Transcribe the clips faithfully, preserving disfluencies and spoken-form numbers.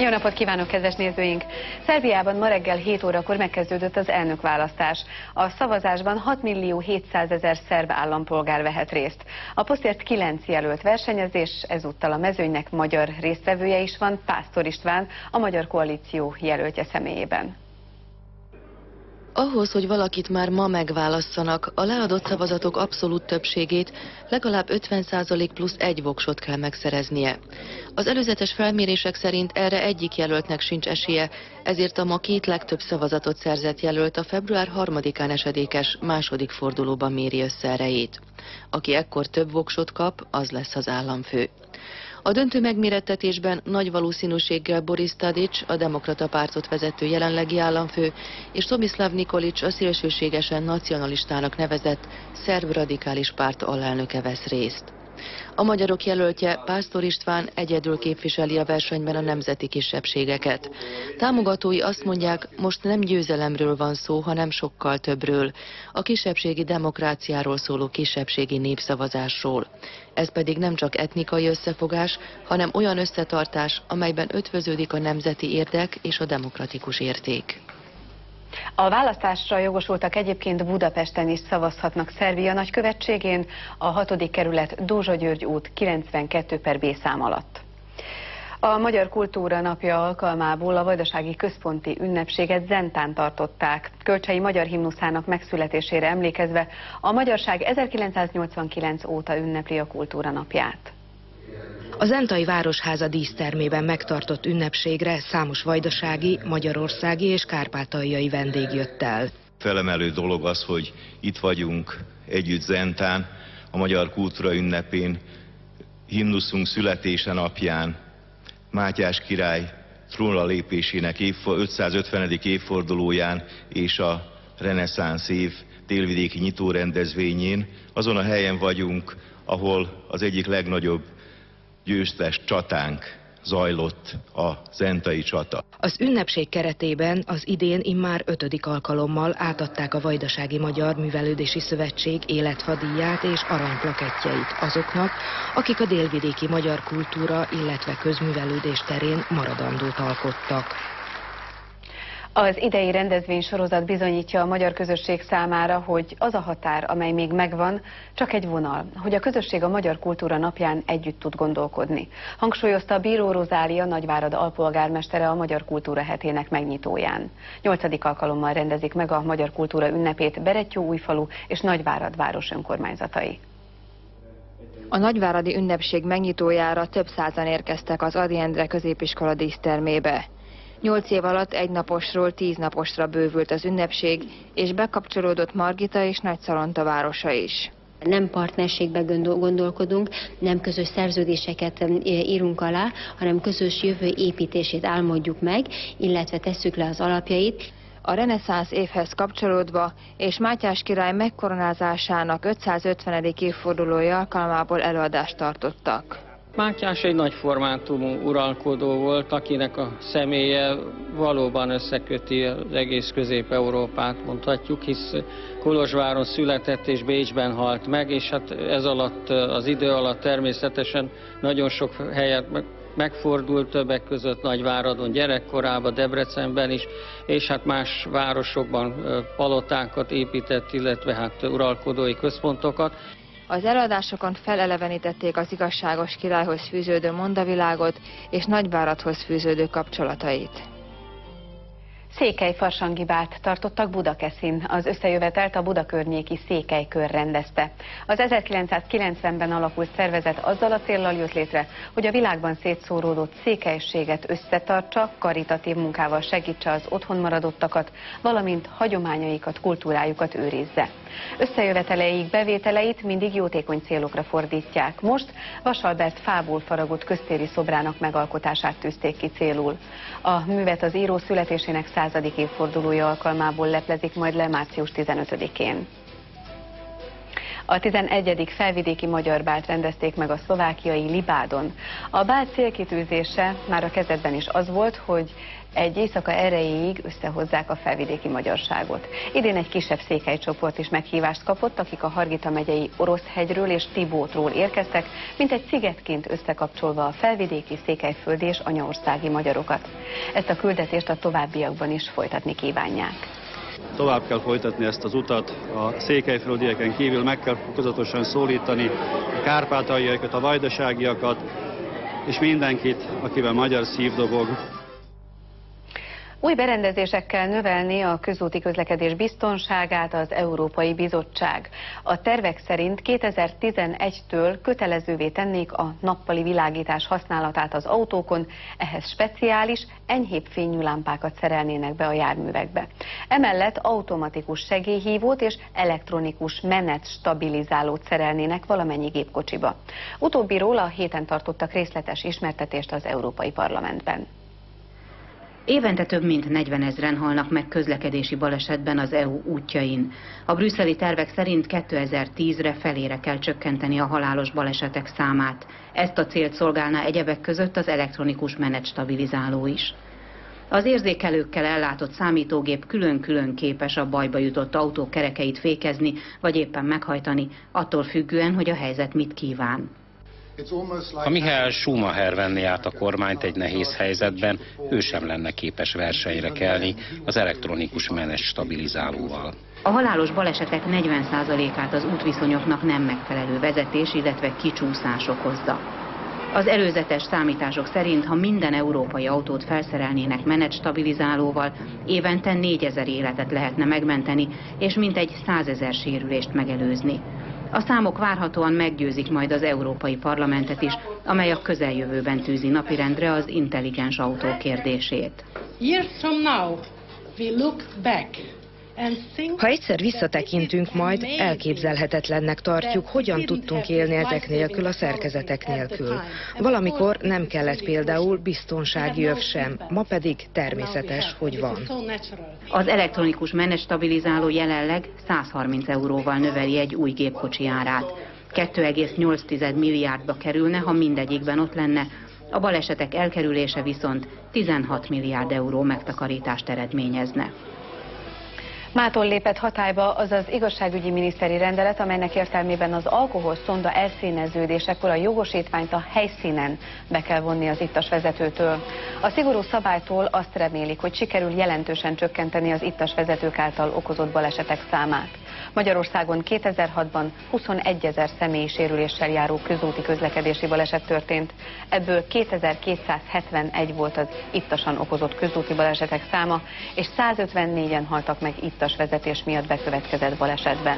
Jó napot kívánok, kedves nézőink! Szerbiában ma reggel hét órakor megkezdődött az elnökválasztás. A szavazásban hat millió hétszázezer szerb állampolgár vehet részt. A posztért kilenc jelölt versenyez, és ezúttal a mezőnynek magyar résztvevője is van, Pásztor István, a Magyar Koalíció jelöltje személyében. Ahhoz, hogy valakit már ma megválasszanak, a leadott szavazatok abszolút többségét, legalább ötven százalék plusz egy voksot kell megszereznie. Az előzetes felmérések szerint erre egyik jelöltnek sincs esélye, ezért a ma két legtöbb szavazatot szerzett jelölt a február harmadikán esedékes második fordulóban méri össze erejét. Aki ekkor több voksot kap, az lesz az államfő. A döntő megmérettetésben nagy valószínűséggel Boris Tadic, a Demokrata Pártot vezető jelenlegi államfő, és Tomislav Nikolic, a szélsőségesen nacionalistának nevezett szerb radikális párt alelnöke vesz részt. A magyarok jelöltje, Pásztor István, egyedül képviseli a versenyben a nemzeti kisebbségeket. Támogatói azt mondják, most nem győzelemről van szó, hanem sokkal többről. A kisebbségi demokráciáról szóló kisebbségi népszavazásról. Ez pedig nem csak etnikai összefogás, hanem olyan összetartás, amelyben ötvöződik a nemzeti érdek és a demokratikus érték. A választásra jogosultak egyébként Budapesten is szavazhatnak Szerbia nagykövetségén, a hatodik kerület Dózsa György út kilencvenkettő per B szám alatt. A Magyar Kultúra Napja alkalmából a vajdasági központi ünnepséget Zentán tartották. Kölcsei magyar himnuszának megszületésére emlékezve a magyarság ezerkilencszáznyolcvankilenc óta ünnepli a Kultúra Napját. A zentai városháza dísztermében megtartott ünnepségre számos vajdasági, magyarországi és kárpátaljai vendég jött el. Felemelő dolog az, hogy itt vagyunk együtt Zentán, a magyar kultúra ünnepén, himnuszunk születése napján, Mátyás király trónra lépésének ötszázötvenedik évfordulóján és a reneszánsz év délvidéki nyitórendezvényén. Azon a helyen vagyunk, ahol az egyik legnagyobb győztes csatánk zajlott, a zentai csata. Az ünnepség keretében az idén immár ötödik alkalommal átadták a Vajdasági Magyar Művelődési Szövetség életfadíját és aranyplakettjeit azoknak, akik a délvidéki magyar kultúra, illetve közművelődés terén maradandót alkottak. Az idei rendezvénysorozat bizonyítja a magyar közösség számára, hogy az a határ, amely még megvan, csak egy vonal, hogy a közösség a Magyar Kultúra Napján együtt tud gondolkodni. Hangsúlyozta Bíró Rozália Nagyvárad alpolgármestere a Magyar Kultúra hetének megnyitóján. Nyolcadik alkalommal rendezik meg a Magyar Kultúra ünnepét Berettyóújfalu és Nagyvárad város önkormányzatai. A nagyváradi ünnepség megnyitójára több százan érkeztek az Ady Endre középiskola dísztermébe. Nyolc év alatt egy naposról tíz naposra bővült az ünnepség, és bekapcsolódott Margita és Nagyszalonta városa is. Nem partnerségben gondolkodunk, nem közös szerződéseket írunk alá, hanem közös jövő építését álmodjuk meg, illetve tesszük le az alapjait. A reneszánsz évhez kapcsolódva és Mátyás király megkoronázásának ötszázötvenedik évfordulója alkalmából előadást tartottak. Mátyás egy nagy formátumú uralkodó volt, akinek a személye valóban összeköti az egész Közép-Európát, mondhatjuk, hisz Kolozsváron született és Bécsben halt meg, és hát ez alatt, az idő alatt természetesen nagyon sok helyet megfordult, többek között Nagyváradon gyerekkorában, Debrecenben is, és hát más városokban palotákat épített, illetve hát uralkodói központokat. Az előadásokon felelevenítették az igazságos királyhoz fűződő mondavilágot és Nagyváradhoz fűződő kapcsolatait. Székely-farsangibált tartottak Budakeszin. Az összejövetelt a budakörnyéki Székelykör rendezte. Az ezerkilencszázkilencvenben alakult szervezet azzal a céllal jött létre, hogy a világban szétszóródott székelységet összetartsa, karitatív munkával segítse az otthon maradottakat, valamint hagyományaikat, kultúrájukat őrizze. Összejöveteleik bevételeit mindig jótékony célokra fordítják. Most Vasalbert fából faragott köztéri szobrának megalkotását tűzték ki célul. A művet az író születésének századik évfordulója alkalmából leplezik majd le március tizenötödikén. A tizenegyedik felvidéki magyar bált rendezték meg a szlovákiai Libádon. A bál célkitűzése már a kezdetben is az volt, hogy egy éjszaka erejéig összehozzák a felvidéki magyarságot. Idén egy kisebb székelycsoport is meghívást kapott, akik a Hargita megyei Oroszhegyről és Tibótról érkeztek, mint egy szigetként összekapcsolva a felvidéki, székelyföldi és anyaországi magyarokat. Ezt a küldetést a továbbiakban is folytatni kívánják. Tovább kell folytatni ezt az utat, a székelyföldieken kívül meg kell fokozatosan szólítani a kárpátaljaiakat, a vajdaságiakat, és mindenkit, akivel magyar szív dobog. Új berendezésekkel növelni a közúti közlekedés biztonságát az Európai Bizottság. A tervek szerint kétezer-tizenegytől kötelezővé tennék a nappali világítás használatát az autókon, ehhez speciális, enyhébb fényű lámpákat szerelnének be a járművekbe. Emellett automatikus segélyhívót és elektronikus menetstabilizálót szerelnének valamennyi gépkocsiba. Utóbbiról a héten tartottak részletes ismertetést az Európai Parlamentben. Évente több mint negyvenezren halnak meg közlekedési balesetben az é u útjain. A brüsszeli tervek szerint kétezer-tízre felére kell csökkenteni a halálos balesetek számát. Ezt a célt szolgálná egyebek között az elektronikus menetstabilizáló is. Az érzékelőkkel ellátott számítógép külön-külön képes a bajba jutott autó kerekeit fékezni, vagy éppen meghajtani, attól függően, hogy a helyzet mit kíván. Ha Michael Schumacher venné át a kormányt egy nehéz helyzetben, ő sem lenne képes versenyre kelni az elektronikus menetstabilizálóval. A halálos balesetek negyven százalékát az útviszonyoknak nem megfelelő vezetés, illetve kicsúszás okozza. Az előzetes számítások szerint, ha minden európai autót felszerelnének menetstabilizálóval, évente négyezer életet lehetne megmenteni, és mintegy százezer sérülést megelőzni. A számok várhatóan meggyőzik majd az Európai Parlamentet is, amely a közeljövőben tűzi napirendre az intelligens autó kérdését. Ha egyszer visszatekintünk, majd elképzelhetetlennek tartjuk, hogyan tudtunk élni ezek nélkül, a szerkezetek nélkül. Valamikor nem kellett például biztonsági öv sem, ma pedig természetes, hogy van. Az elektronikus menetstabilizáló jelenleg százharminc euróval növeli egy új gépkocsi árát. két egész nyolc milliárdba kerülne, ha mindegyikben ott lenne, a balesetek elkerülése viszont tizenhat milliárd euró megtakarítást eredményezne. Mától lépett hatályba az az igazságügyi miniszteri rendelet, amelynek értelmében az alkoholszonda elszíneződésekor a jogosítványt a helyszínen be kell vonni az ittas vezetőtől. A szigorú szabálytól azt remélik, hogy sikerül jelentősen csökkenteni az ittas vezetők által okozott balesetek számát. Magyarországon kétezer-hatban huszonegyezer személyi sérüléssel járó közúti közlekedési baleset történt. Ebből kétezer-kétszázhetvenegy volt az ittasan okozott közúti balesetek száma, és százötvennégyen haltak meg ittas vezetés miatt bekövetkezett balesetben.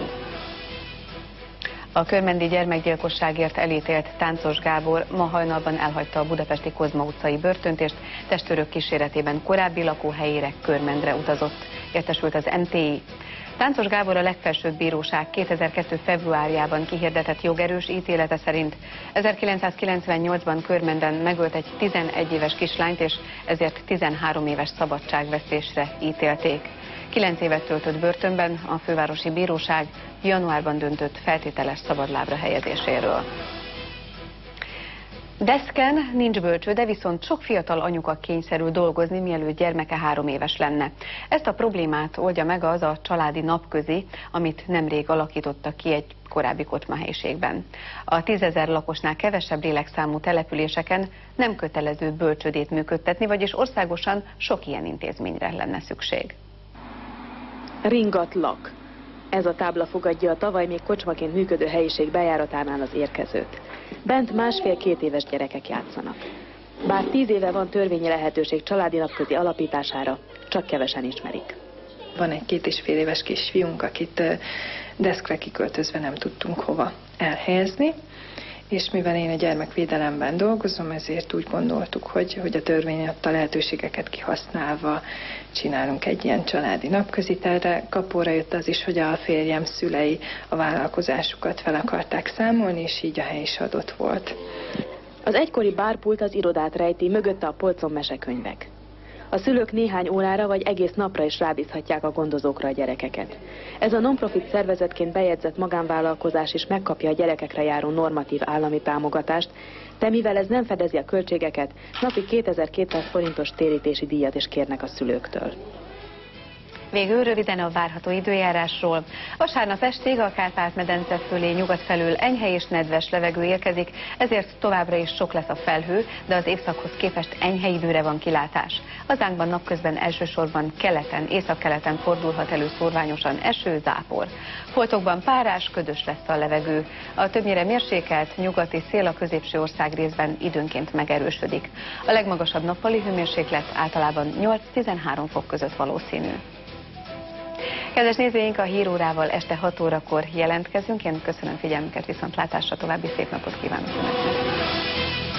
A körmendi gyermekgyilkosságért elítélt Táncos Gábor ma hajnalban elhagyta a budapesti Kozma utcai börtönt, és testőrök kíséretében korábbi lakóhelyére Körmendre utazott, értesült az em té i. Táncos Gábor a legfelsőbb bíróság kétezer-kettő februárjában kihirdetett jogerős ítélete szerint ezerkilencszázkilencvennyolcban Körmenden megölt egy tizenegy éves kislányt, és ezért tizenhárom éves szabadságvesztésre ítélték. Kilenc évet töltött börtönben, a fővárosi bíróság januárban döntött feltételes szabadlábra helyezéséről. Deszken nincs bölcsőde, viszont sok fiatal anyuka kényszerül dolgozni, mielőtt gyermeke három éves lenne. Ezt a problémát oldja meg az a családi napközi, amit nemrég alakítottak ki egy korábbi kocsmahelyiségben. A tízezer lakosnál kevesebb lélekszámú településeken nem kötelező bölcsődét működtetni, vagyis országosan sok ilyen intézményre lenne szükség. Ringatlak. Ez a tábla fogadja a tavaly még kocsmaként működő helyiség bejáratánál az érkezőt. Bent másfél-két éves gyerekek játszanak. Bár tíz éve van törvényi lehetőség családi napközi alapítására, csak kevesen ismerik. Van egy két és fél éves kisfiunk, akit deszkre kiköltözve nem tudtunk hova elhelyezni, és mivel én a gyermekvédelemben dolgozom, ezért úgy gondoltuk, hogy, hogy a törvény adta lehetőségeket kihasználva csinálunk egy ilyen családi napközit. Erre kapóra jött az is, hogy a férjem szülei a vállalkozásukat fel akarták számolni, és így a hely is adott volt. Az egykori bárpult az irodát rejti, mögötte a polcon mesekönyvek. A szülők néhány órára vagy egész napra is rábízhatják a gondozókra a gyerekeket. Ez a non-profit szervezetként bejegyzett magánvállalkozás is megkapja a gyerekekre járó normatív állami támogatást, de mivel ez nem fedezi a költségeket, napi kétezer-kétszáz forintos térítési díjat is kérnek a szülőktől. Végül röviden a várható időjárásról. Vasárnap estig a Kárpát-medence fölé nyugat felől enyhe és nedves levegő érkezik, ezért továbbra is sok lesz a felhő, de az évszakhoz képest enyhe időre van kilátás. Hazánkban napközben elsősorban keleten, északkeleten fordulhat elő szórványosan eső, zápor. Foltokban párás, ködös lesz a levegő. A többnyire mérsékelt nyugati szél a középső ország részben időnként megerősödik. A legmagasabb nappali hőmérséklet általában nyolc-tizenhárom fok között valószínű. Kedves nézőink, a hírórával este hat órakor jelentkezünk. Én köszönöm figyelmüket, viszontlátásra, további szép napot kívánok Önöknek!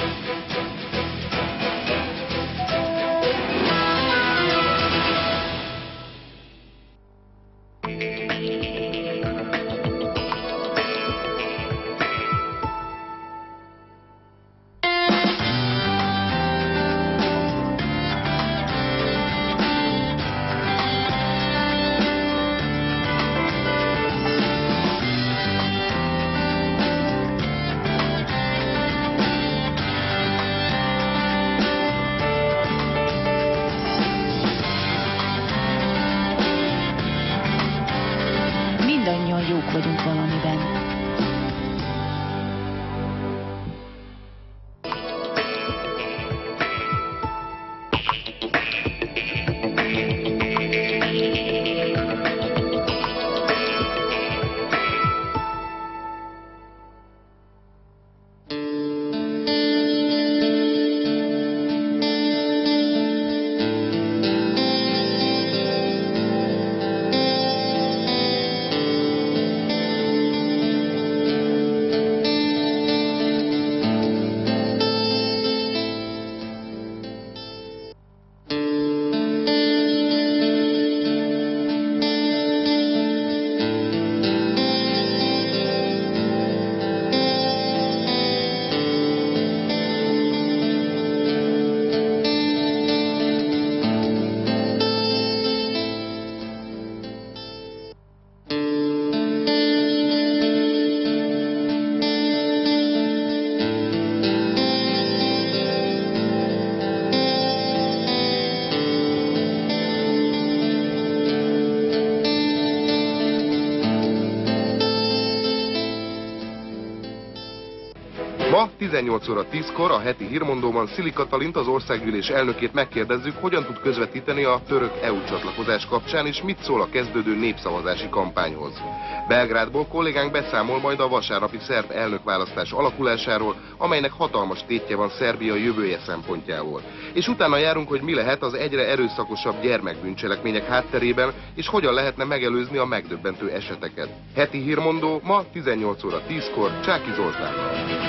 Jók vagyunk valamiben. Ma tizennyolc óra tízkor a heti hírmondóban Szili Katalint, az országgyűlés elnökét megkérdezzük, hogyan tud közvetíteni a török é u csatlakozás kapcsán, és mit szól a kezdődő népszavazási kampányhoz. Belgrádból kollégánk beszámol majd a vasárnapi szerb elnökválasztás alakulásáról, amelynek hatalmas tétje van Szerbia jövője szempontjából. És utána járunk, hogy mi lehet az egyre erőszakosabb gyermekbűncselekmények hátterében, és hogyan lehetne megelőzni a megdöbbentő eseteket. Heti hírmondó ma tizennyolc óra tízkor Csáky Zoltánnal.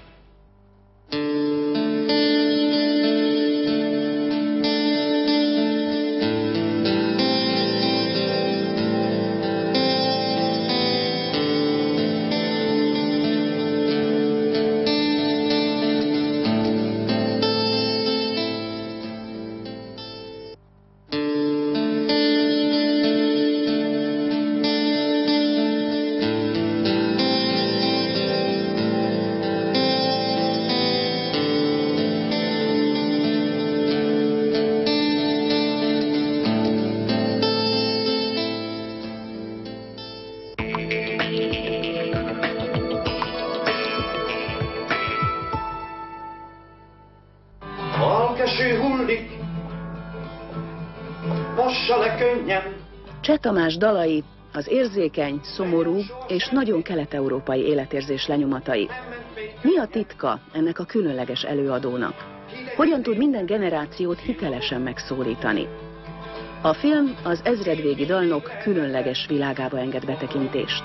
Cseh Tamás dalai az érzékeny, szomorú és nagyon kelet-európai életérzés lenyomatai. Mi a titka ennek a különleges előadónak? Hogyan tud minden generációt hitelesen megszólítani? A film az ezredvégi dalnok különleges világába enged betekintést.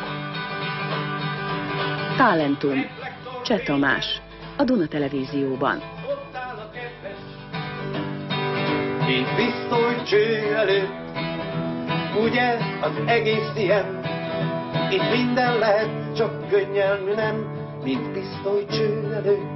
Talentum, Cseh Tamás, a Duna Televízióban. Mint pisztolycső előtt, ugye az egész ilyen, itt minden lehet, csak könnyelmű nem, mint pisztolycső előtt.